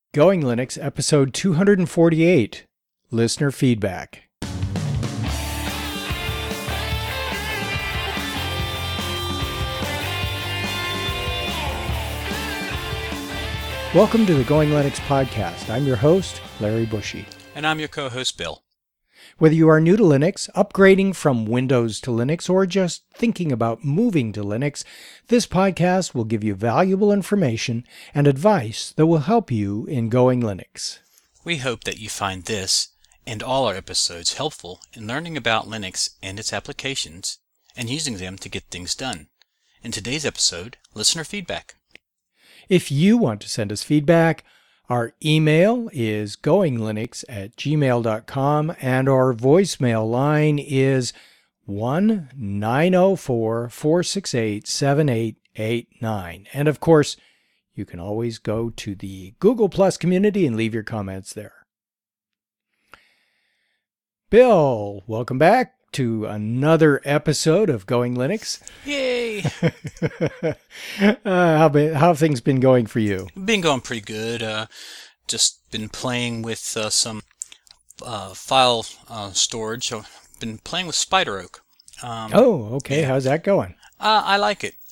Going Linux, episode 248, Listener Feedback. Welcome to the Going Linux podcast. I'm your host, Larry Bushy. And I'm your co-host, Bill. Whether you are new to Linux, upgrading from Windows to Linux, or just thinking about moving to Linux, this podcast will give you valuable information and advice that will help you in Going Linux. We hope that you find this and all our episodes helpful in learning about Linux and its applications and using them to get things done. In today's episode, listener feedback. If you want to send us feedback, our email is goinglinux@gmail.com, and our voicemail line is 1-904-468-7889. And of course, you can always go to the Google Plus community and leave your comments there. Bill, welcome back to another episode of Going Linux. Yay! How have things been going for you? Been going pretty good. Just been playing with some file storage. I've been playing with SpiderOak. Okay. Yeah. How's that going? I like it.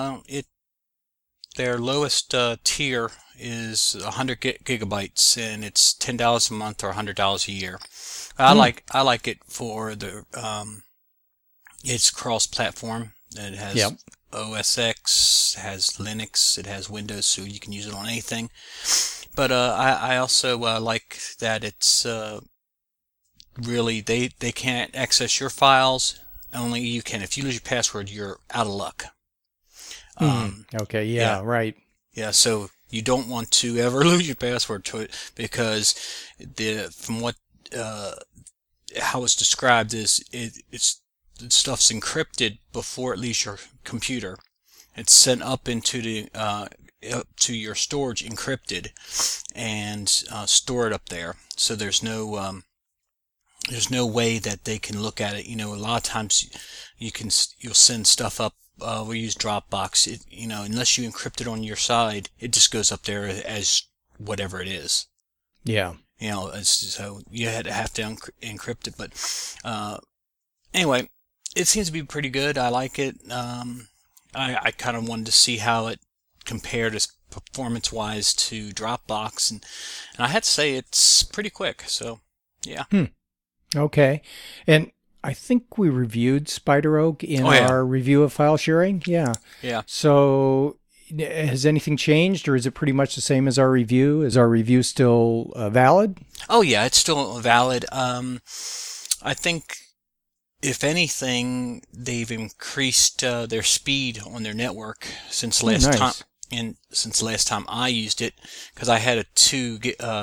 Their lowest tier is 100 gigabytes, and it's $10 a month or $100 a year. I like it for the it's cross-platform. It has OS X, it has Linux, it has Windows, so you can use it on anything. But I also like that it's really they can't access your files. Only you can. If you lose your password, you're out of luck. Right. Yeah, so you don't want to ever lose your password to it, because from what how it's described is the stuff's encrypted before it leaves your computer. It's sent up into the up to your storage encrypted and stored up there. So there's no way that they can look at it. You know, a lot of times you'll send stuff up. We use Dropbox. Unless you encrypt it on your side, it just goes up there as whatever it is. Yeah. So you have to encrypt it. But anyway, it seems to be pretty good. I like it. I kind of wanted to see how it compared as performance-wise to Dropbox, and I had to say it's pretty quick. So, yeah. Okay. And I think we reviewed SpiderOak in our review of file sharing. Yeah. Yeah. So has anything changed, or is it pretty much the same as our review? Is our review still valid? Oh, yeah, it's still valid. I think, if anything, they've increased their speed on their network since last time. And since last time I used it, because I had a 2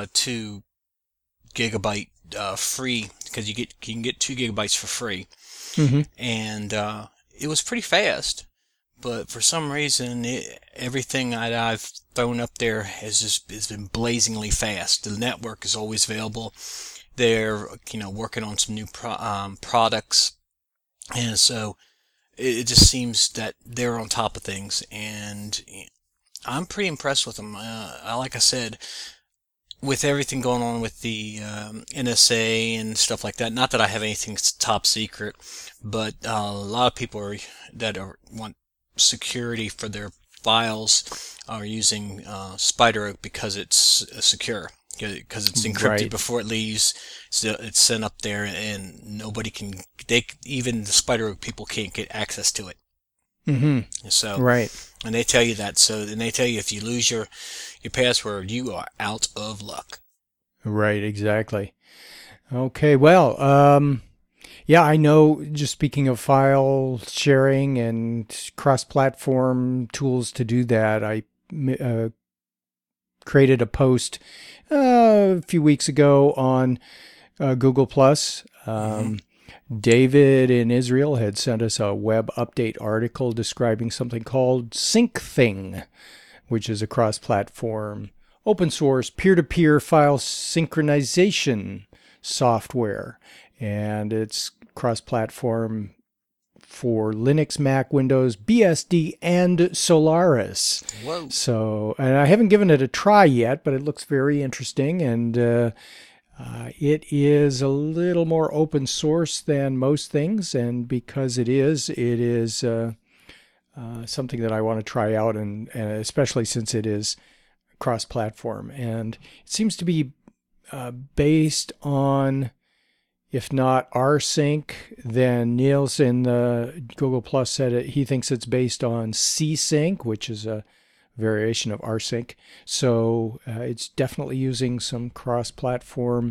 gigabyte free, because you can get 2 gigabytes for free, and it was pretty fast. But for some reason, everything that I've thrown up there has been blazingly fast. The network is always available. They're working on some new products, and so it just seems that they're on top of things, and I'm pretty impressed with them. Like I said, with everything going on with the NSA and stuff like that, not that I have anything top secret, but a lot of people want security for their files are using SpiderOak because it's secure, because it's encrypted before it leaves. So it's sent up there, and nobody can. Even the SpiderOak people can't get access to it. So and they tell you that. So then they tell you if you lose your password, you are out of luck. Right. Exactly. Okay. Well. Yeah, I know, just speaking of file sharing and cross-platform tools to do that, I created a post a few weeks ago on Google+. David in Israel had sent us a web update article describing something called SyncThing, which is a cross-platform, open-source, peer-to-peer file synchronization software. And it's cross-platform for Linux, Mac, Windows, BSD, and Solaris. Whoa. So, and I haven't given it a try yet, but it looks very interesting, and it is a little more open source than most things, and because it is something that I want to try out, and especially since it is cross-platform. And it seems to be based on, if not rsync, then Niels in the Google Plus said he thinks it's based on C-Sync, which is a variation of rsync. So it's definitely using some cross-platform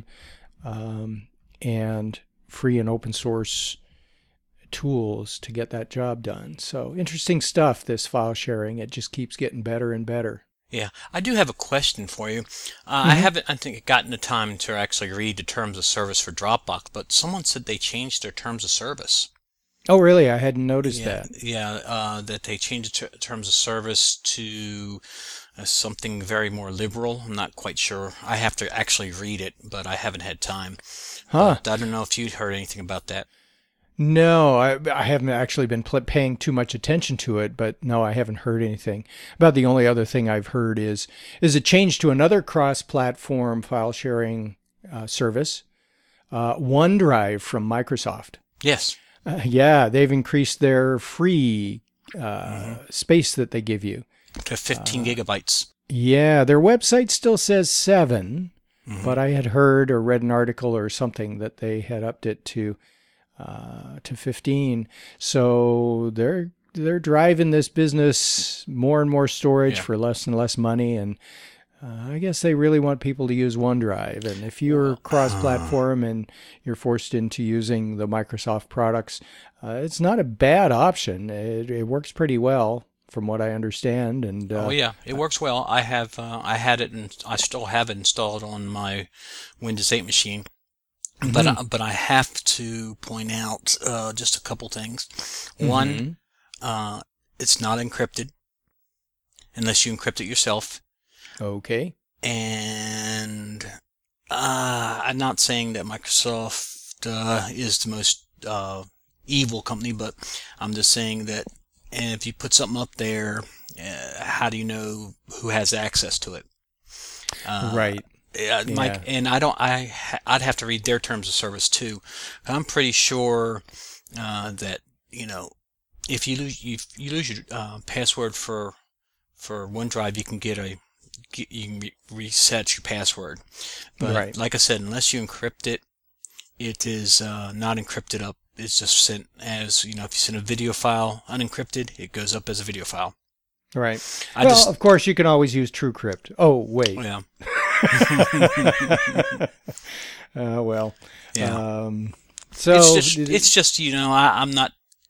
and free and open source tools to get that job done. So interesting stuff, this file sharing. It just keeps getting better and better. Yeah, I do have a question for you. I haven't, I think, gotten the time to actually read the terms of service for Dropbox, but someone said they changed their terms of service. Oh, really? I hadn't noticed that. Yeah, that they changed the terms of service to something very more liberal. I'm not quite sure. I have to actually read it, but I haven't had time. Huh. But I don't know if you'd heard anything about that. No, I haven't actually been paying too much attention to it, but no, I haven't heard anything. About the only other thing I've heard is a change to another cross-platform file sharing service, OneDrive from Microsoft. Yes. Yeah, they've increased their free space that they give you To 15 gigabytes. Yeah, their website still says 7, but I had heard or read an article or something that they had upped it to 15. So they're driving this business more and more storage for less and less money, and I guess they really want people to use OneDrive. And if you're cross-platform and you're forced into using the Microsoft products, it's not a bad option. It works pretty well, from what I understand. And it works well. I had it, and I still have it installed on my Windows 8 machine. But I have to point out just a couple things. One, it's not encrypted unless you encrypt it yourself. Okay. And I'm not saying that Microsoft is the most evil company, but I'm just saying that if you put something up there, how do you know who has access to it? Right. Mike, and I'd have to read their terms of service too. I'm pretty sure that if you lose your password for OneDrive, you can reset your password. But like I said, unless you encrypt it, it is not encrypted up. It's just sent as if you send a video file unencrypted, it goes up as a video file. Right. Of course, you can always use TrueCrypt. Oh, wait. Yeah. Well. Yeah. So it's just I'm not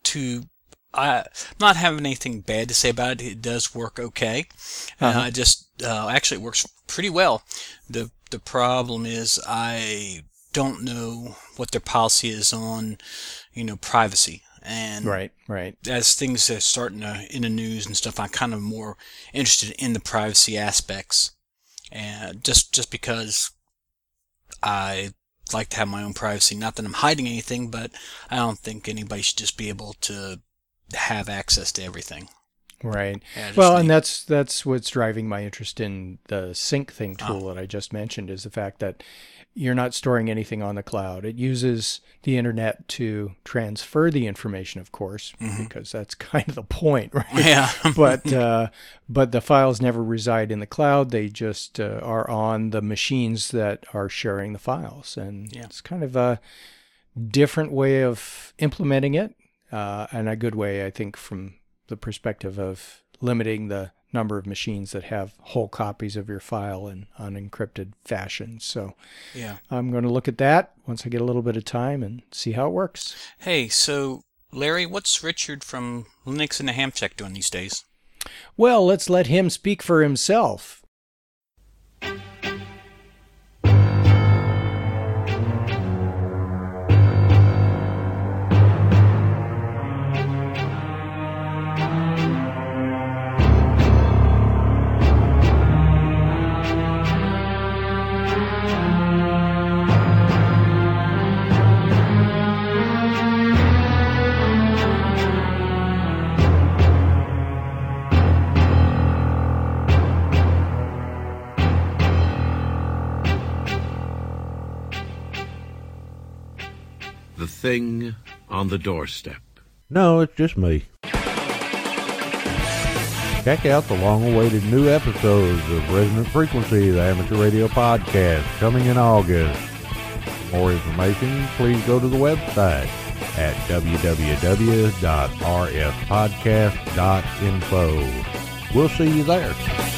having anything bad to say about it. It does work okay. Actually it works pretty well. The problem is I don't know what their policy is on privacy. And right. As things are starting in the news and stuff, I'm kind of more interested in the privacy aspects, and just because I like to have my own privacy. Not that I'm hiding anything, but I don't think anybody should just be able to have access to everything. Right. Well, and that's what's driving my interest in the SyncThing tool that I just mentioned, is the fact that you're not storing anything on the cloud. It uses the internet to transfer the information, of course, because that's kind of the point, right? Yeah. but the files never reside in the cloud. They just are on the machines that are sharing the files. And it's kind of a different way of implementing it, and a good way, I think, from the perspective of limiting the number of machines that have whole copies of your file in unencrypted fashion. So I'm going to look at that once I get a little bit of time and see how it works. Hey, so Larry, what's Richard from Linux and the Ham Check doing these days? Well, let's let him speak for himself. the thing on the doorstep. No, it's just me. Check out the long-awaited new episodes of Resonant Frequency, the amateur radio podcast, coming in August. For more information, please go to the website at www.rfpodcast.info. We'll see you there.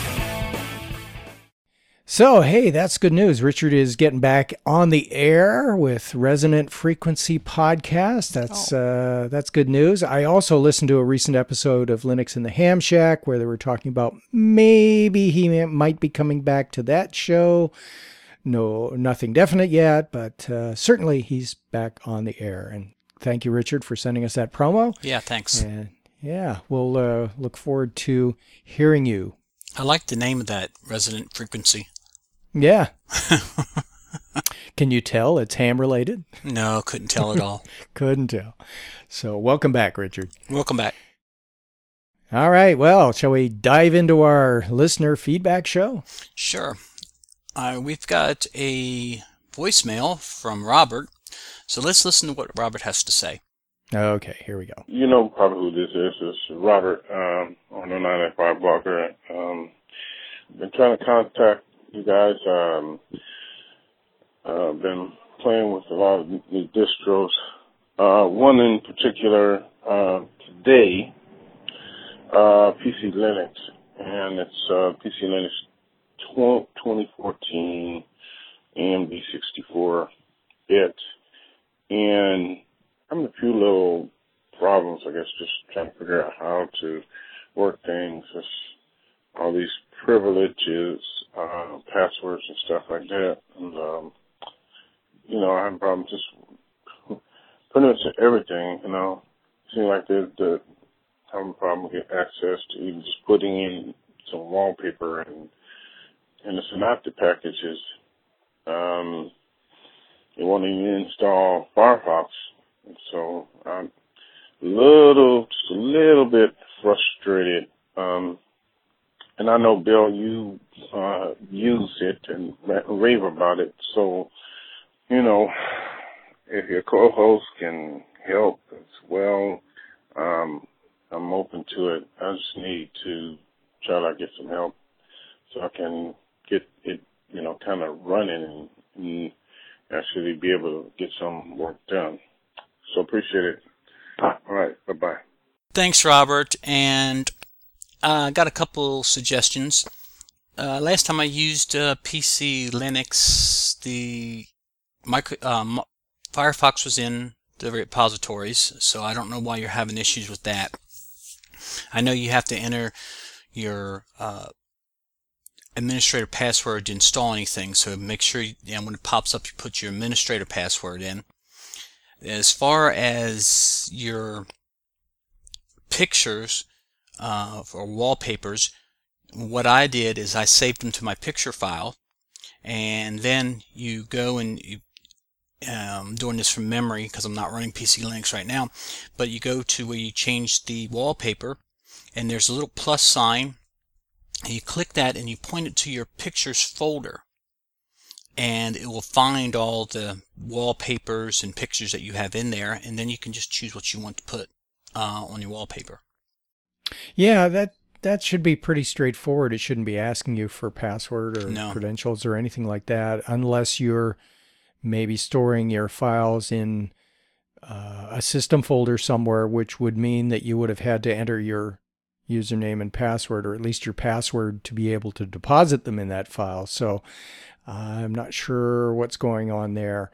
So, hey, that's good news. Richard is getting back on the air with Resonant Frequency Podcast. That's good news. I also listened to a recent episode of Linux in the Ham Shack where they were talking about maybe he might be coming back to that show. No, nothing definite yet, but certainly he's back on the air. And thank you, Richard, for sending us that promo. Yeah, thanks. And yeah, we'll look forward to hearing you. I like the name of that, Resonant Frequency. Yeah. Can you tell it's ham related? No, couldn't tell at all. Couldn't tell. So welcome back, Richard. Welcome back. All right. Well, shall we dive into our listener feedback show? Sure. We've got a voicemail from Robert. So let's listen to what Robert has to say. Okay, here we go. You know probably who this is. It's Robert on the 985 Blocker. Been trying to contact you guys. Been playing with a lot of new distros. One in particular today, PC Linux, and it's PC Linux 2014 AMD 64-bit. And I'm having a few little problems, I guess, just trying to figure out how to work things. There's all these privileges, passwords and stuff like that. And, I have a problem just pretty much everything, Seems like they're having a problem getting access to even just putting in some wallpaper and the Synaptic packages. They won't even install Firefox. And so I'm just a little bit frustrated. And I know, Bill, you use it and rave about it. So, if your co-host can help as well, I'm open to it. I just need to try to get some help so I can get it, kind of running and actually be able to get some work done. So appreciate it. All right. Bye-bye. Thanks, Robert. And I got a couple suggestions. Last time I used PC Linux, the Firefox was in the repositories, so I don't know why you're having issues with that. I know you have to enter your administrator password to install anything, so make sure when it pops up you put your administrator password in. As far as your pictures or wallpapers, what I did is I saved them to my picture file, and then you go and I'm doing this from memory because I'm not running PC Linux right now, but you go to where you change the wallpaper and there's a little plus sign, and you click that and you point it to your pictures folder, and it will find all the wallpapers and pictures that you have in there, and then you can just choose what you want to put on your wallpaper. Yeah, that should be pretty straightforward. It shouldn't be asking you for password or credentials or anything like that, unless you're maybe storing your files in a system folder somewhere, which would mean that you would have had to enter your username and password, or at least your password, to be able to deposit them in that file. So I'm not sure what's going on there.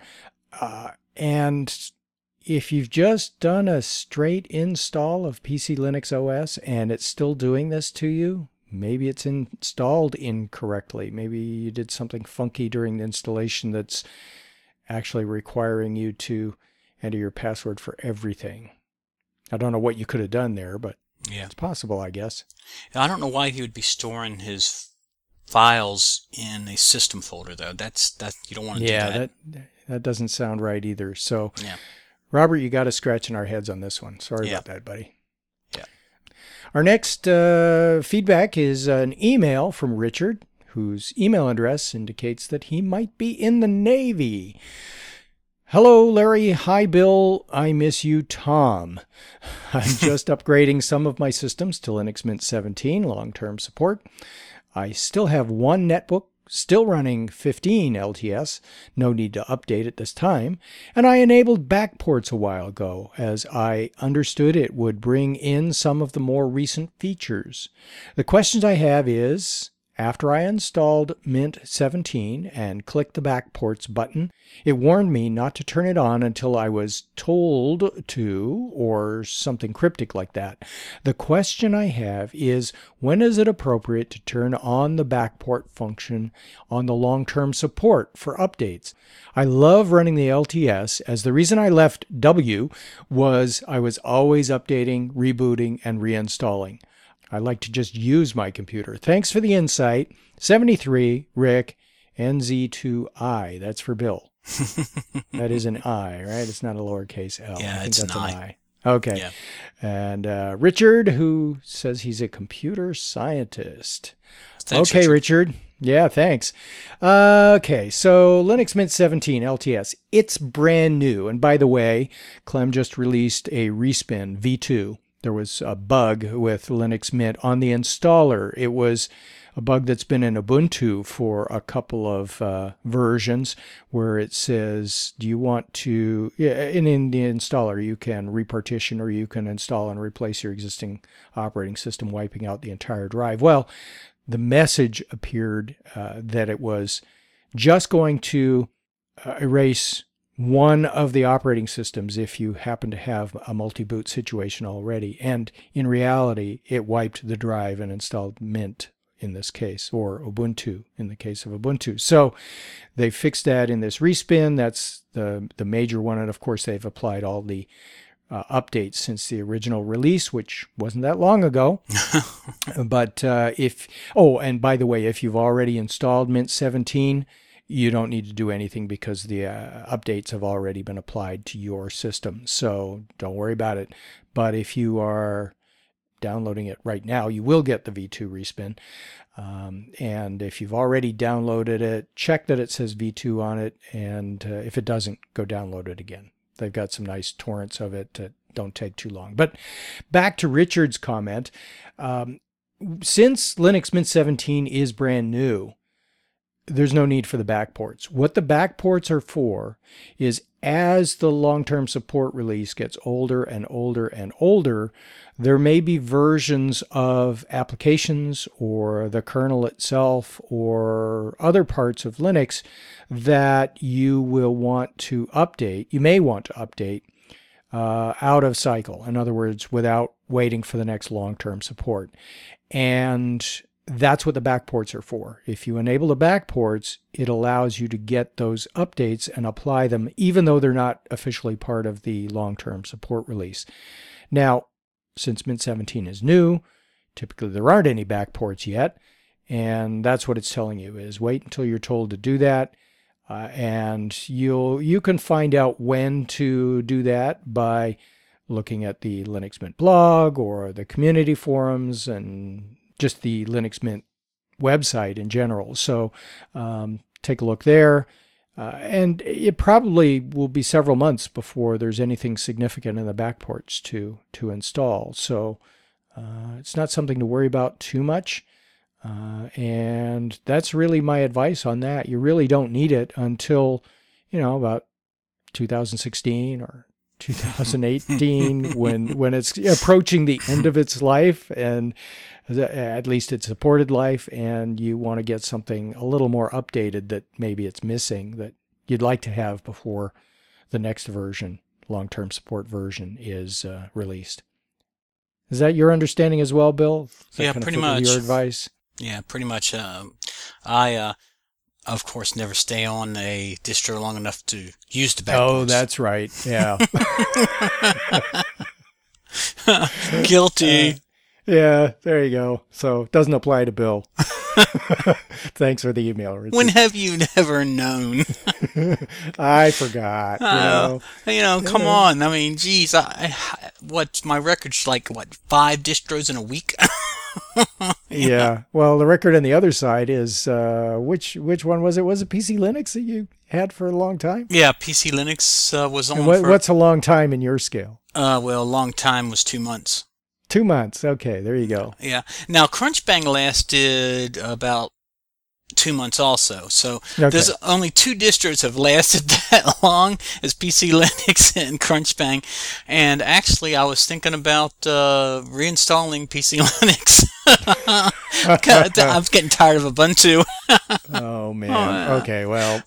And if you've just done a straight install of PC Linux OS and it's still doing this to you, maybe it's installed incorrectly. Maybe you did something funky during the installation that's actually requiring you to enter your password for everything. I don't know what you could have done there, but yeah, it's possible, I guess. I don't know why he would be storing his files in a system folder, though. That you don't want to do that. Yeah, that doesn't sound right either. So, yeah. Robert, you got us scratching our heads on this one. Sorry about that, buddy. Yeah. Our next feedback is an email from Richard, whose email address indicates that he might be in the Navy. Hello, Larry. Hi, Bill. I miss you, Tom. I'm just upgrading some of my systems to Linux Mint 17 long-term support. I still have one netbook, still running 15 LTS, no need to update at this time, and I enabled backports a while ago, as I understood it would bring in some of the more recent features. The questions I have is, after I installed Mint 17 and clicked the backports button, it warned me not to turn it on until I was told to, or something cryptic like that. The question I have is, when is it appropriate to turn on the backport function on the long-term support for updates? I love running the LTS, as the reason I left W was I was always updating, rebooting, and reinstalling. I like to just use my computer. Thanks for the insight. 73, Rick, NZ2I. That's for Bill. That is an I, right? It's not a lowercase L. Yeah, I think it's that's an I. Okay. Yeah. And Richard, who says he's a computer scientist. Thanks, Okay, Richard. Yeah, thanks. Okay, so Linux Mint 17 LTS. It's brand new. And by the way, Clem just released a respin v2. There was a bug with Linux Mint on the installer. It was a bug that's been in Ubuntu for a couple of versions, where it says, do you want to, in the installer, you can repartition or you can install and replace your existing operating system, wiping out the entire drive. Well, the message appeared that it was just going to erase one of the operating systems if you happen to have a multi-boot situation already. And in reality, it wiped the drive and installed Mint in this case, or Ubuntu in the case of Ubuntu. So they fixed that in this respin. That's the major one. And of course, they've applied all the updates since the original release, which wasn't that long ago. But and by the way, if you've already installed Mint 17, you don't need to do anything because the updates have already been applied to your system. So don't worry about it. But if you are downloading it right now, you will get the V2 respin. And if you've already downloaded it, check that it says V2 on it. And if it doesn't, go download it again. They've got some nice torrents of it that don't take too long. But back to Richard's comment. Since Linux Mint 17 is brand new, there's no need for the backports. What the backports are for is, as the long-term support release gets older and older and older, there may be versions of applications or the kernel itself or other parts of Linux that you will want to update. You may want to update out of cycle. In other words, without waiting for the next long-term support. And that's what the backports are for. If you enable the backports, it allows you to get those updates and apply them, even though they're not officially part of the long-term support release. Now, since Mint 17 is new, typically there aren't any backports yet, and that's what it's telling you, is wait until you're told to do that, and you can find out when to do that by looking at the Linux Mint blog or the community forums and just the Linux Mint website in general. So take a look there. And it probably will be several months before there's anything significant in the backports to install. So it's not something to worry about too much. And that's really my advice on that. You really don't need it until, about 2016 or 2018 when it's approaching the end of its life, and at least its supported life, and you want to get something a little more updated that maybe it's missing that you'd like to have before the next version, long-term support version, is released. Is that your understanding as well, Bill? Yeah, pretty much. Your advice? Yeah, pretty much. I, of course, never stay on a distro long enough to use the backports. Oh, that's right. Yeah. Guilty. Yeah, there you go. So it doesn't apply to Bill. Thanks for the email, Richard. When have you never known? I forgot. Come on. I mean, geez, what's my record's like, 5 distros in a week? Yeah. Well, the record on the other side is which one was it? Was it PC Linux that you had for a long time? Yeah, PC Linux was on And for, what's a long time in your scale? well, a long time was 2 months. 2 months. Okay, there you go. Yeah. Now, Crunchbang lasted about 2 months also. So Okay. there's only 2 distros have lasted that long as PC Linux and Crunchbang. And actually, I was thinking about reinstalling PC Linux. I'm getting tired of Ubuntu. Oh man. Okay. Well.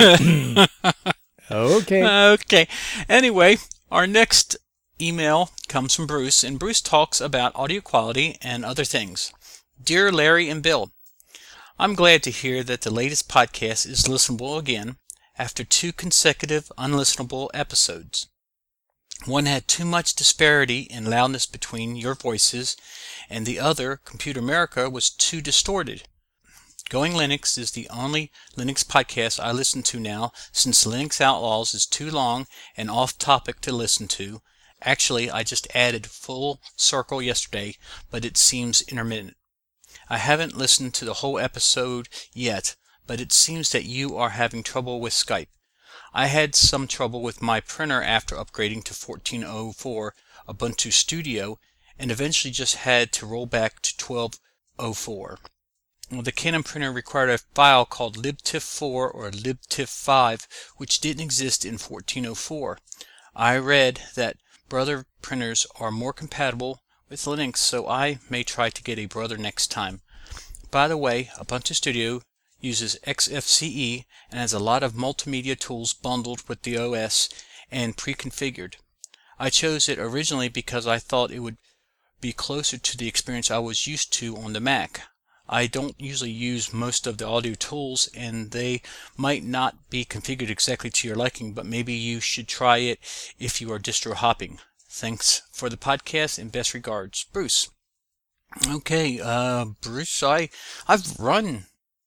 Okay. Okay. Anyway, our next email comes from Bruce, and Bruce talks about audio quality and other things. Dear Larry and Bill, I'm glad to hear that the latest podcast is listenable again after 2 consecutive unlistenable episodes. One had too much disparity in loudness between your voices, and the other, Computer America, was too distorted. Going Linux is the only Linux podcast I listen to now, since Linux Outlaws is too long and off topic to listen to. Actually, I just added Full Circle yesterday, but it seems intermittent. I haven't listened to the whole episode yet, but it seems that you are having trouble with Skype. I had some trouble with my printer after upgrading to 14.04 Ubuntu Studio, and eventually just had to roll back to 12.04. Well, the Canon printer required a file called libtiff4 or libtiff5, which didn't exist in 14.04. I read that Brother printers are more compatible with Linux, so I may try to get a Brother next time. By the way, Ubuntu Studio uses XFCE and has a lot of multimedia tools bundled with the OS and pre-configured. I chose it originally because I thought it would be closer to the experience I was used to on the Mac. I don't usually use most of the audio tools, and they might not be configured exactly to your liking, but maybe you should try it if you are distro hopping. Thanks for the podcast and best regards, Bruce. Okay, Bruce, I've run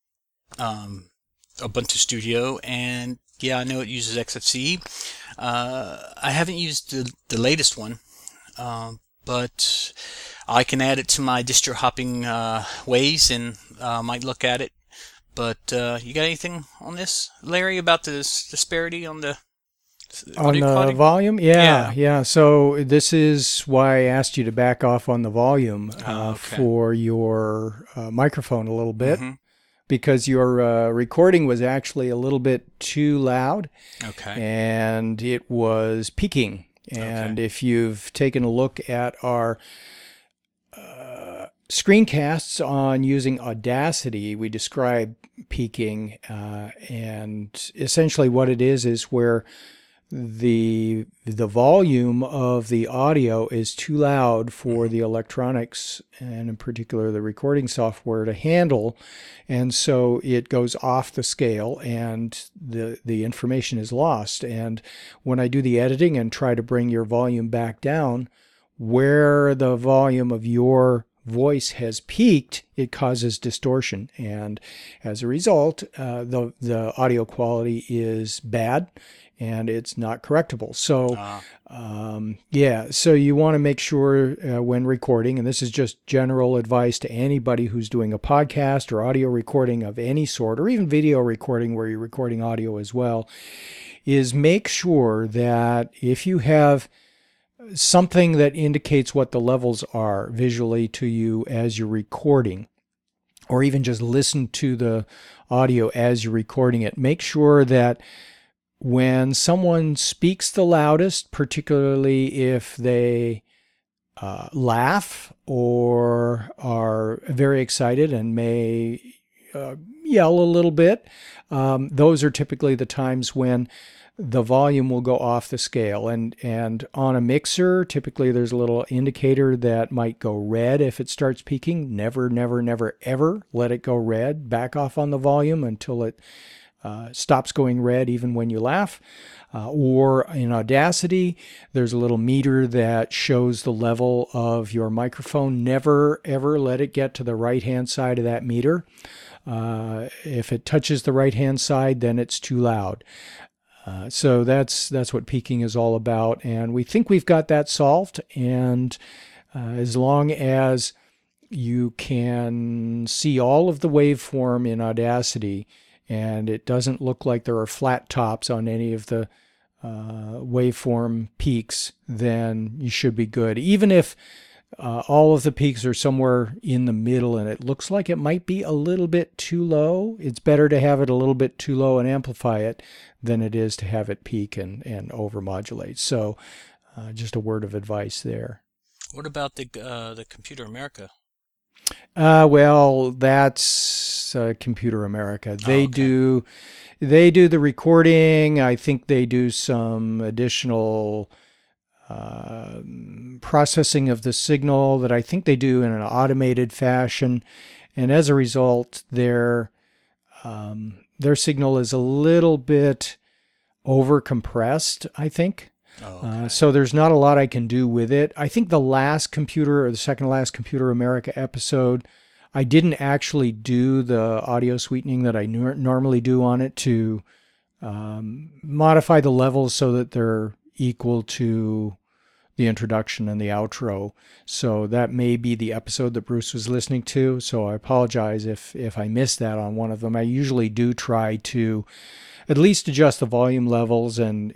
Ubuntu Studio, and yeah, I know it uses XFCE. I haven't used the latest one, but I can add it to my distro hopping ways, and might look at it. But you got anything on this, Larry, about the disparity on the On the quality? volume? Yeah. So this is why I asked you to back off on the volume Okay. for your microphone a little bit, Mhm. because your recording was actually a little bit too loud, Okay. and it was peaking. And if you've taken a look at our screencasts on using Audacity, we describe peaking, and essentially what it is where the volume of the audio is too loud for the electronics, and in particular the recording software, to handle, and so it goes off the scale and the information is lost. And when I do the editing and try to bring your volume back down, where the volume of your voice has peaked, it causes distortion, and as a result, the audio quality is bad and it's not correctable. So, so you want to make sure when recording, and this is just general advice to anybody who's doing a podcast or audio recording of any sort, or even video recording where you're recording audio as well, is make sure that if you have something that indicates what the levels are visually to you as you're recording, or even just listen to the audio as you're recording it, make sure that when someone speaks the loudest, particularly if they laugh or are very excited and may yell a little bit, those are typically the times when the volume will go off the scale. And on a mixer, typically there's a little indicator that might go red if it starts peaking. Never, ever let it go red. Back off on the volume until it stops going red even when you laugh. Or in Audacity, there's a little meter that shows the level of your microphone. Never, ever let it get to the right-hand side of that meter. If it touches the right-hand side, then it's too loud. So that's what peaking is all about, and we think we've got that solved. And as long as you can see all of the waveform in Audacity, and it doesn't look like there are flat tops on any of the waveform peaks, then you should be good. Even if all of the peaks are somewhere in the middle and it looks like it might be a little bit too low, it's better to have it a little bit too low and amplify it than it is to have it peak and overmodulate. So just a word of advice there. What about the Computer America? Well, that's Computer America. They do the recording. I think they do some additional processing of the signal that I think they do in an automated fashion, and as a result, their signal is a little bit over compressed, I think. So there's not a lot I can do with it. I think the second last Computer America episode, I didn't actually do the audio sweetening that I normally do on it to modify the levels so that they're equal to the introduction and the outro. So that may be the episode that Bruce was listening to. So I apologize if I missed that on one of them. I usually do try to at least adjust the volume levels and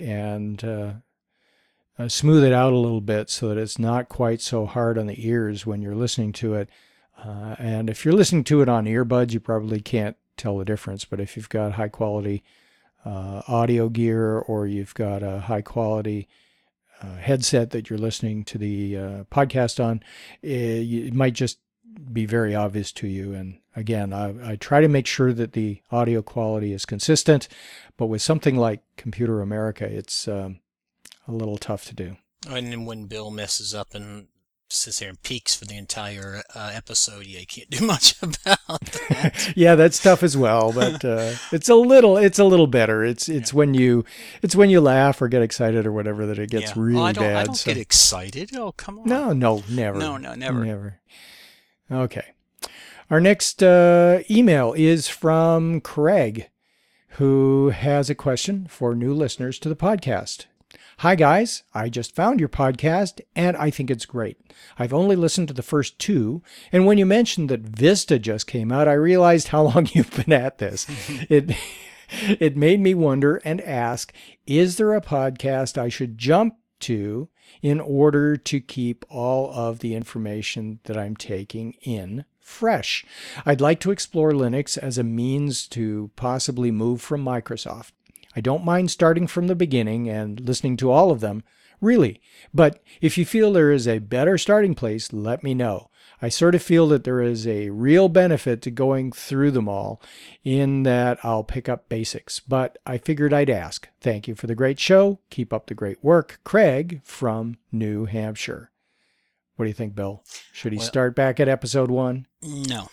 smooth it out a little bit so that it's not quite so hard on the ears when you're listening to it. And if you're listening to it on earbuds, you probably can't tell the difference. But if you've got high quality audio gear, or you've got a high quality headset that you're listening to the podcast on, it might just be very obvious to you. And again, I try to make sure that the audio quality is consistent, but with something like Computer America, it's a little tough to do. And then when Bill messes up and sits there and peaks for the entire episode, you can't do much about that. Yeah, that's tough as well, but it's a little better. It's when you laugh or get excited or whatever that it gets really bad. I don't get excited. Oh, come on. No, never. No, never. Never. Okay. Our next email is from Craig, who has a question for new listeners to the podcast. Hi guys, I just found your podcast and I think it's great. I've only listened to the first 2, and when you mentioned that Vista just came out, I realized how long you've been at this. It made me wonder and ask, is there a podcast I should jump to in order to keep all of the information that I'm taking in fresh? I'd like to explore Linux as a means to possibly move from Microsoft. I don't mind starting from the beginning and listening to all of them, really. But if you feel there is a better starting place, let me know. I sort of feel that there is a real benefit to going through them all, in that I'll pick up basics. But I figured I'd ask. Thank you for the great show. Keep up the great work. Craig from New Hampshire. What do you think, Bill? Should he start back at episode 1? No.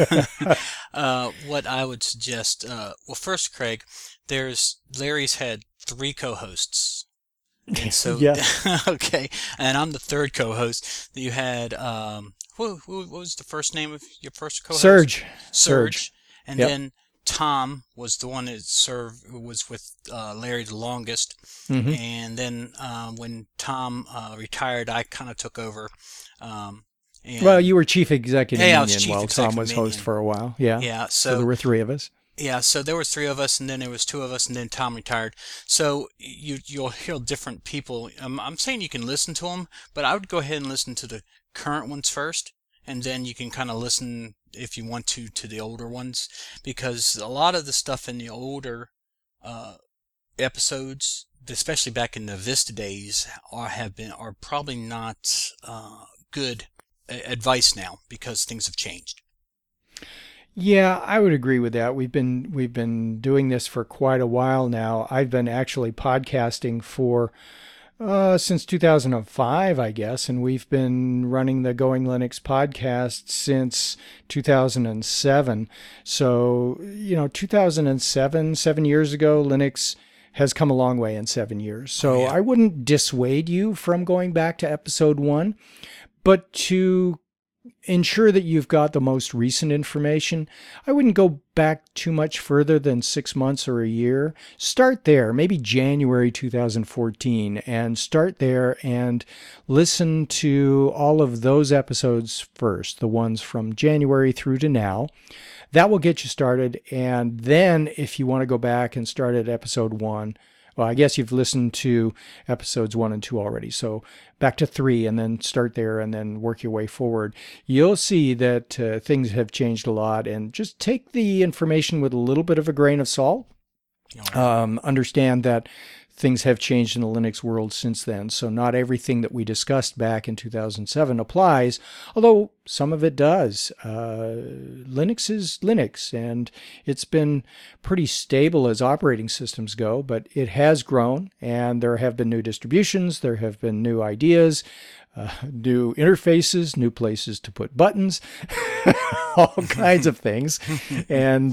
What I would suggest, first, Craig, Larry's had 3 co-hosts. And so, yeah. Okay. And I'm the 3rd co-host. You had, what was the first name of your first co-host? Serge. And then Tom was the one that was with Larry the longest. Mm-hmm. And then when Tom retired, I kind of took over. Well, you were chief executive I was Minion chief while executive Tom was Minion. host for a while. Yeah. Yeah. So there were 3 of us. Yeah, so there was 3 of us, and then there was 2 of us, and then Tom retired. So you'll hear different people. I'm saying you can listen to them, but I would go ahead and listen to the current ones first, and then you can kind of listen, if you want to the older ones, because a lot of the stuff in the older episodes, especially back in the Vista days, are probably not good advice now, because things have changed. Yeah, I would agree with that. We've been doing this for quite a while now. I've been actually podcasting for since 2005, I guess, and we've been running the Going Linux podcast since 2007. So, 2007, 7 years ago, Linux has come a long way in 7 years. So I wouldn't dissuade you from going back to episode 1, but to ensure that you've got the most recent information. I wouldn't go back too much further than 6 months or a year. Start there, maybe January 2014, and start there and listen to all of those episodes first, the ones from January through to now. That will get you started. And then if you want to go back and start at episode 1, well, I guess you've listened to episodes 1 and 2 already. So back to 3 and then start there and then work your way forward. You'll see that things have changed a lot, and just take the information with a little bit of a grain of salt. Understand that things have changed in the Linux world since then. So not everything that we discussed back in 2007 applies, although some of it does. Linux is Linux, and it's been pretty stable as operating systems go, but it has grown, and there have been new distributions, there have been new ideas, new interfaces, new places to put buttons, all kinds of things. And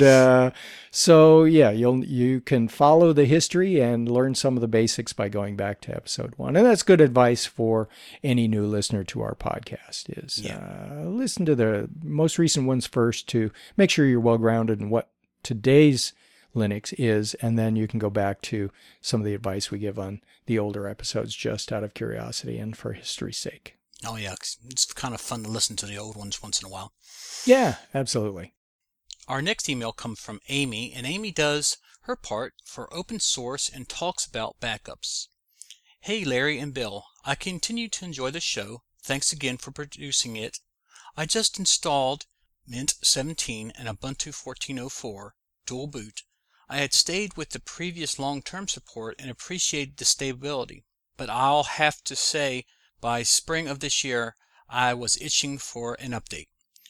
so, yeah, you can follow the history and learn some of the basics by going back to episode 1. And that's good advice for any new listener to our podcast is listen to the most recent ones first to make sure you're well-grounded in what today's Linux is, and then you can go back to some of the advice we give on the older episodes just out of curiosity and for history's sake. Oh, yeah. It's kind of fun to listen to the old ones once in a while. Yeah, absolutely. Our next email comes from Amy, and Amy does her part for open source and talks about backups. Hey, Larry and Bill. I continue to enjoy the show. Thanks again for producing it. I just installed Mint 17 and Ubuntu 14.04 dual boot. I had stayed with the previous long-term support and appreciated the stability, but I'll have to say by spring of this year, I was itching for an update.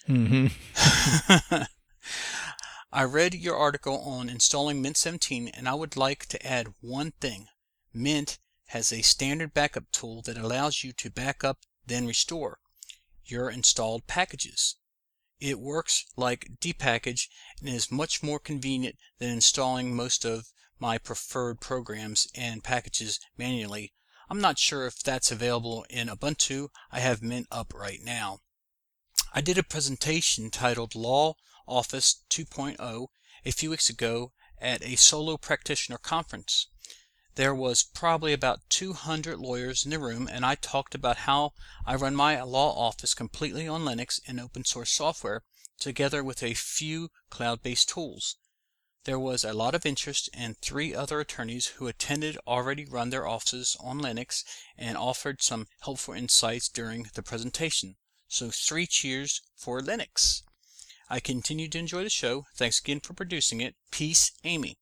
Mm-hmm. I read your article on installing Mint 17, and I would like to add one thing. Mint has a standard backup tool that allows you to back up, then restore your installed packages. It works like dpackage and is much more convenient than installing most of my preferred programs and packages manually. I'm not sure if that's available in Ubuntu. I have Mint up right now. I did a presentation titled Law Office 2.0 a few weeks ago at a solo practitioner conference. There was probably about 200 lawyers in the room, and I talked about how I run my law office completely on Linux and open source software, together with a few cloud-based tools. There was a lot of interest, and 3 other attorneys who attended already run their offices on Linux and offered some helpful insights during the presentation. So 3 cheers for Linux. I continue to enjoy the show. Thanks again for producing it. Peace, Amy.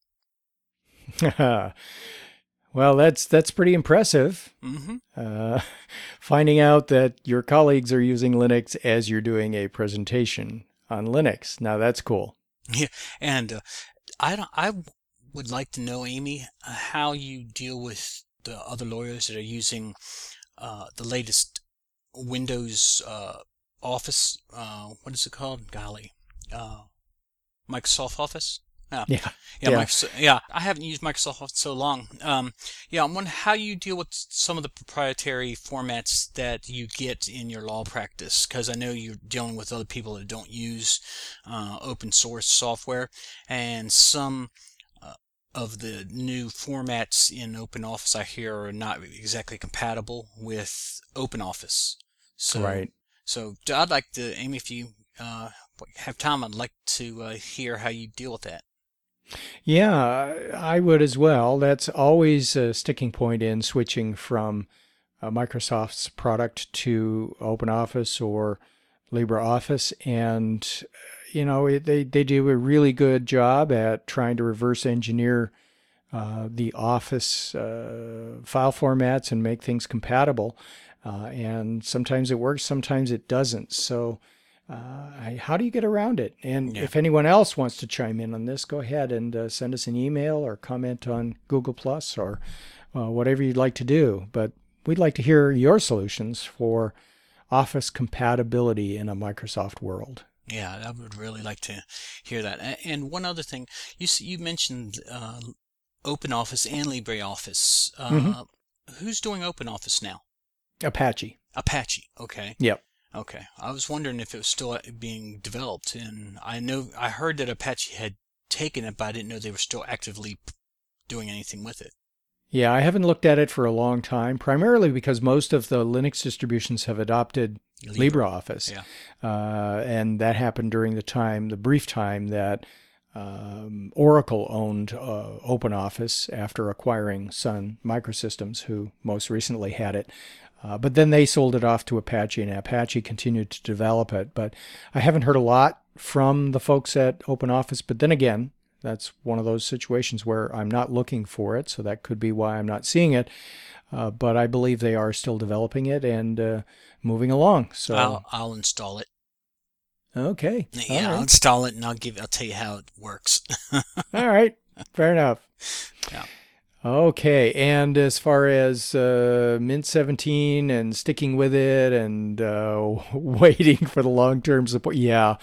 Well, that's pretty impressive. Mm-hmm. Finding out that your colleagues are using Linux as you're doing a presentation on Linux. Now that's cool. Yeah, and I would like to know, Amy, how you deal with the other lawyers that are using the latest Windows Office. What is it called? Golly, Microsoft Office. Yeah. I haven't used Microsoft Office so long. I'm wondering how you deal with some of the proprietary formats that you get in your law practice, because I know you're dealing with other people that don't use open source software, and some of the new formats in OpenOffice I hear are not exactly compatible with OpenOffice. So, right. So I'd like to, Amy, if you have time, I'd like to hear how you deal with that. Yeah, I would as well. That's always a sticking point in switching from Microsoft's product to OpenOffice or LibreOffice. And, they do a really good job at trying to reverse engineer the Office file formats and make things compatible. And sometimes it works, sometimes it doesn't. So how do you get around it? And if anyone else wants to chime in on this, go ahead and send us an email or comment on Google Plus or whatever you'd like to do. But we'd like to hear your solutions for Office compatibility in a Microsoft world. Yeah, I would really like to hear that. And one other thing, you mentioned OpenOffice and LibreOffice. Who's doing OpenOffice now? Apache. Apache, okay. Yep. Okay. I was wondering if it was still being developed, and I heard that Apache had taken it, but I didn't know they were still actively doing anything with it. Yeah, I haven't looked at it for a long time, primarily because most of the Linux distributions have adopted LibreOffice. Yeah. And that happened during the brief time that Oracle owned OpenOffice after acquiring Sun Microsystems, who most recently had it. But then they sold it off to Apache, and Apache continued to develop it. But I haven't heard a lot from the folks at OpenOffice. But then again, that's one of those situations where I'm not looking for it, so that could be why I'm not seeing it. But I believe they are still developing it and moving along. So I'll install it. Okay. Yeah, All I'll right. install it and I'll tell you how it works. All right. Fair enough. Yeah. Okay. And as far as Mint 17 and sticking with it and waiting for the long-term support. Yeah.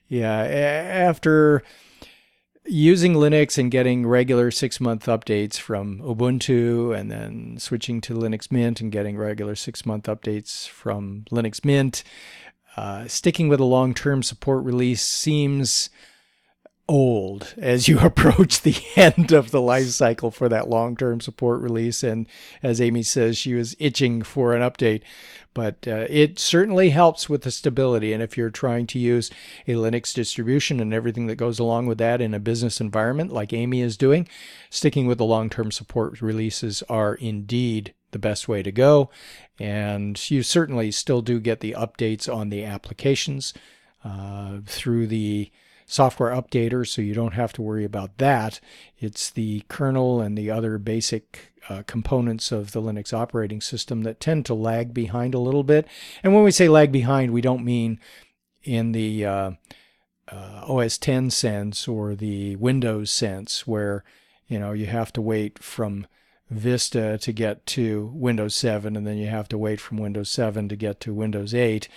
After using Linux and getting regular 6-month updates from Ubuntu and then switching to Linux Mint and getting regular 6-month updates from Linux Mint, sticking with a long-term support release seems old as you approach the end of the life cycle for that long-term support release. And as Amy says, she was itching for an update, but it certainly helps with the stability. And if you're trying to use a Linux distribution and everything that goes along with that in a business environment like Amy is doing, sticking with the long-term support releases are indeed the best way to go. And you certainly still do get the updates on the applications through the software updater, so you don't have to worry about that. It's the kernel and the other basic components of the Linux operating system that tend to lag behind a little bit. And when we say lag behind, we don't mean in the OS X sense or the Windows sense, where you have to wait from Vista to get to Windows 7, and then you have to wait from Windows 7 to get to Windows 8.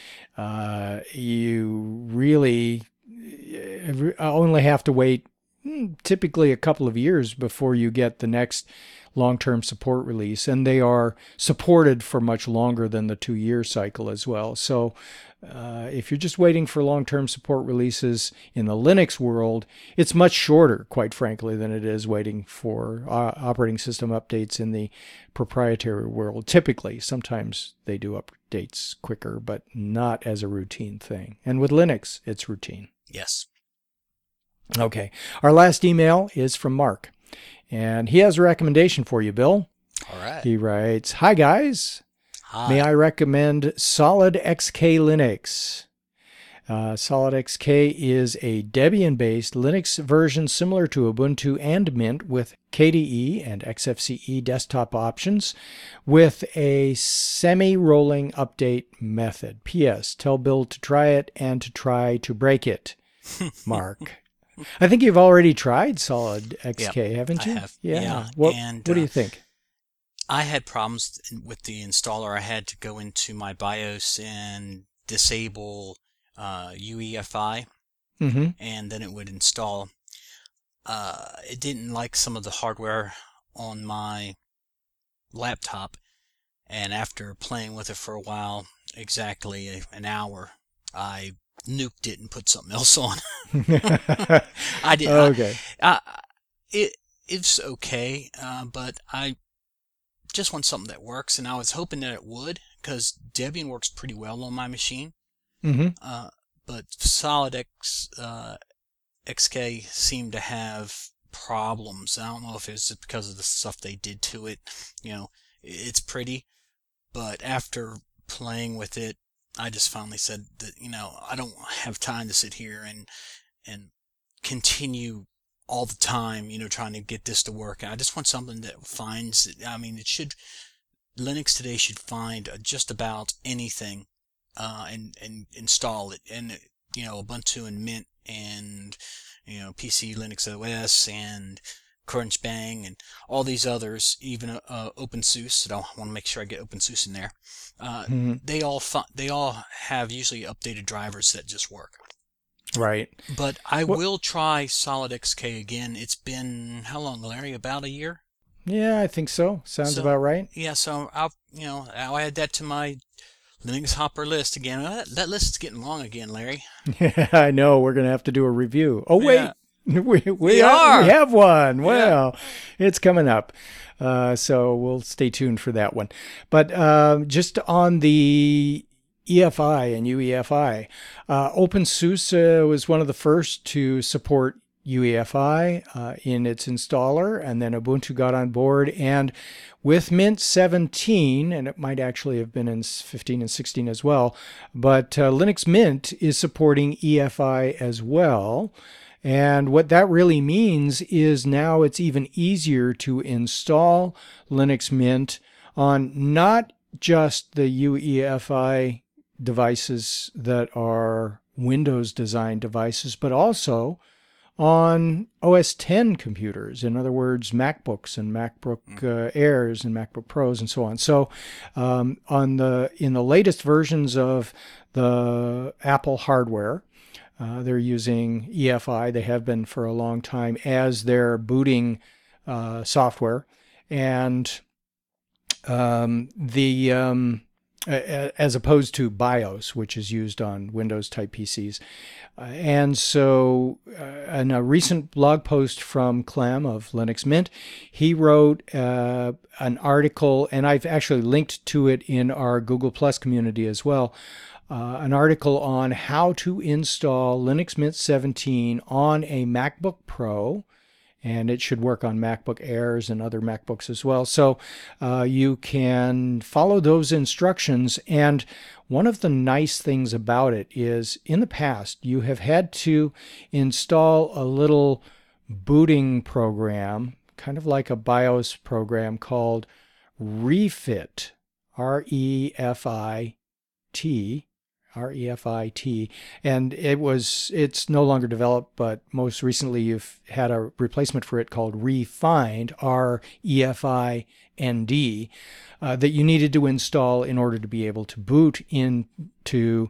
You really only have to wait typically a couple of years before you get the next long-term support release, and they are supported for much longer than the 2-year cycle as well. So if you're just waiting for long-term support releases in the Linux world, it's much shorter, quite frankly, than it is waiting for operating system updates in the proprietary world. Typically, sometimes they do updates quicker, but not as a routine thing. And with Linux, it's routine. Yes. Okay. Our last email is from Mark, and he has a recommendation for you, Bill. All right. He writes, "Hi, guys. Hi. May I recommend Solid XK Linux? Solid XK is a Debian-based Linux version similar to Ubuntu and Mint with KDE and XFCE desktop options with a semi-rolling update method. P.S. Tell Bill to try it and to try to break it." Mark. I think you've already tried Solid XK, haven't you? I have. Yeah. What do you think? I had problems with the installer. I had to go into my BIOS and disable UEFI, and then it would install. It didn't like some of the hardware on my laptop, and after playing with it for a while, exactly an hour, I nuked it and put something else on. I did. Okay. It's okay, but I just want something that works, and I was hoping that it would, because Debian works pretty well on my machine. But Solid XK seemed to have problems. I don't know if it's because of the stuff they did to it. It's pretty, but after playing with it, I just finally said that, I don't have time to sit here and continue all the time, trying to get this to work. And I just want something that finds, Linux today should find just about anything, and install it. And, Ubuntu and Mint and, PC Linux OS and Crunchbang and all these others, even OpenSUSE. I want to make sure I get OpenSUSE in there. They all have usually updated drivers that just work. Right. But I will try Solid XK again. It's been how long, Larry? About a year? Yeah, I think so. Sounds about right. Yeah, so I'll add that to my Linux Hopper list again. That list is getting long again, Larry. Yeah, I know. We're going to have to do a review. Oh, wait. Yeah. We have one. Well, it's coming up. So we'll stay tuned for that one. But just on the EFI and UEFI, OpenSUSE was one of the first to support UEFI in its installer, and then Ubuntu got on board, and with Mint 17, and it might actually have been in 15 and 16 as well, but Linux Mint is supporting EFI as well. And what that really means is now it's even easier to install Linux Mint on not just the UEFI devices that are Windows designed devices, but also on OS X computers. In other words, MacBooks and MacBook Airs and MacBook Pros and so on. So in the latest versions of the Apple hardware, they're using EFI. They have been for a long time as their booting software, and as opposed to BIOS, which is used on Windows type PCs. And so in a recent blog post from Clem of Linux Mint, he wrote an article, and I've actually linked to it in our Google Plus community as well, an article on how to install Linux Mint 17 on a MacBook Pro, and it should work on MacBook Airs and other MacBooks as well. So you can follow those instructions. And one of the nice things about it is in the past, you have had to install a little booting program, kind of like a BIOS program called REFIT, REFIT, and it's no longer developed, but most recently you've had a replacement for it called Refind, REFIND, that you needed to install in order to be able to boot into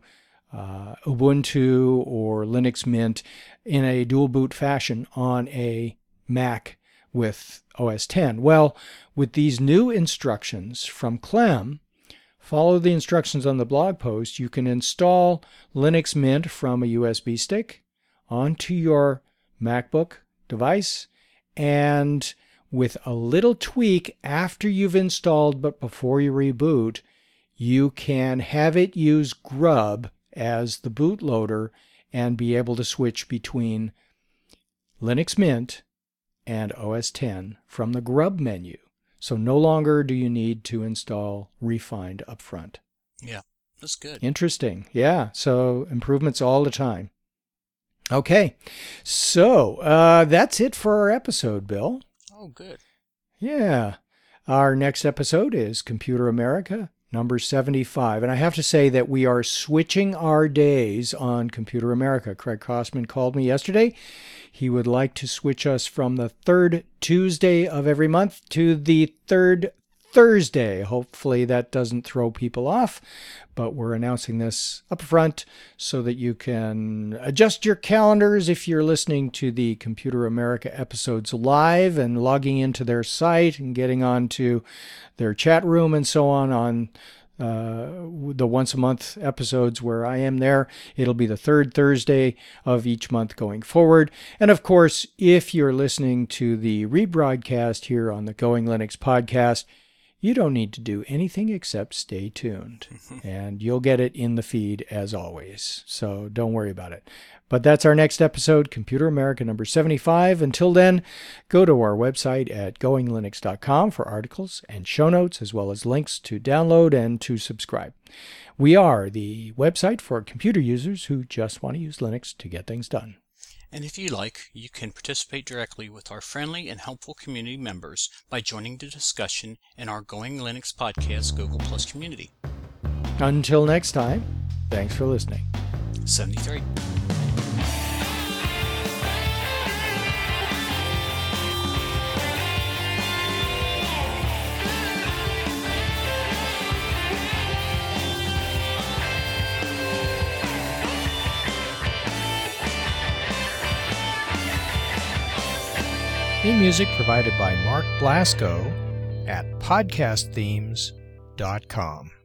Ubuntu or Linux Mint in a dual boot fashion on a Mac with OS X. Well, with these new instructions from Clem, follow the instructions on the blog post, you can install Linux Mint from a USB stick onto your MacBook device, and with a little tweak after you've installed but before you reboot, you can have it use Grub as the bootloader and be able to switch between Linux Mint and OS X from the Grub menu. So no longer do you need to install Refind up front. Yeah, that's good. Interesting. Yeah, so improvements all the time. Okay, so that's it for our episode, Bill. Oh, good. Yeah. Our next episode is Computer America, number 75. And I have to say that we are switching our days on Computer America. Craig Crossman called me yesterday. He would like to switch us from the third Tuesday of every month to the third Thursday. Hopefully that doesn't throw people off, but we're announcing this up front so that you can adjust your calendars if you're listening to the Computer America episodes live and logging into their site and getting onto their chat room and so on the once a month episodes where I am there. It'll be the third Thursday of each month going forward. And of course, if you're listening to the rebroadcast here on the Going Linux podcast, you don't need to do anything except stay tuned, and you'll get it in the feed as always. So don't worry about it. But that's our next episode, Computer America number 75. Until then, go to our website at goinglinux.com for articles and show notes, as well as links to download and to subscribe. We are the website for computer users who just want to use Linux to get things done. And if you like, you can participate directly with our friendly and helpful community members by joining the discussion in our Going Linux Podcast Google Plus community. Until next time, thanks for listening. 73. Theme music provided by Mark Blasco at podcastthemes.com.